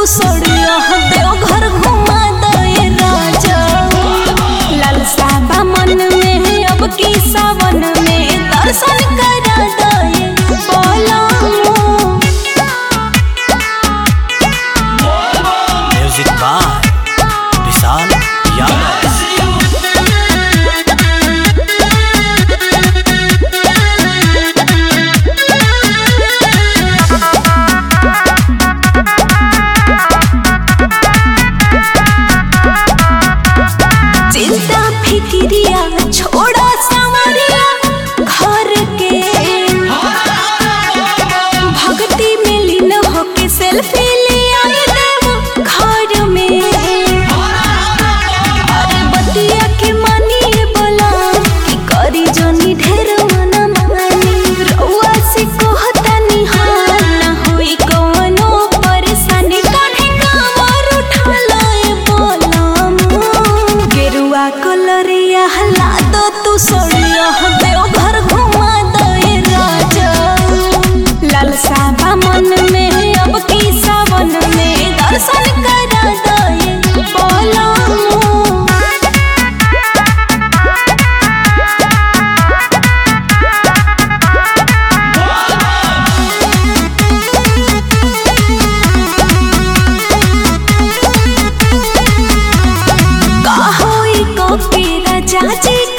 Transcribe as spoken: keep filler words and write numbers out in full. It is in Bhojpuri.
तू सड़िया देवघर घुमा दे राजा। लालसा बा मन में अब की सावन में दर्शन करा दे बोला। Music by Vishal Yadav. चिंता फिक्रिया छोड़ा सावरिया घर के भक्ति में लीन होके सेल्फी ले आए देव घर में। अरे बतिया के मानिए बोला कि करी जनी ढेर मना मानी। रउआ से कहतानी हाँ ना होई कवनो परेशानी। काहे कामर उठा लए बोलम गेरुआ कलरिया हला दो तू सड़िया देवघर घुमा दे राजा। लालसा बा मन में अब की सावन में दर्शन करा दे बोला। का होई को के राजा जी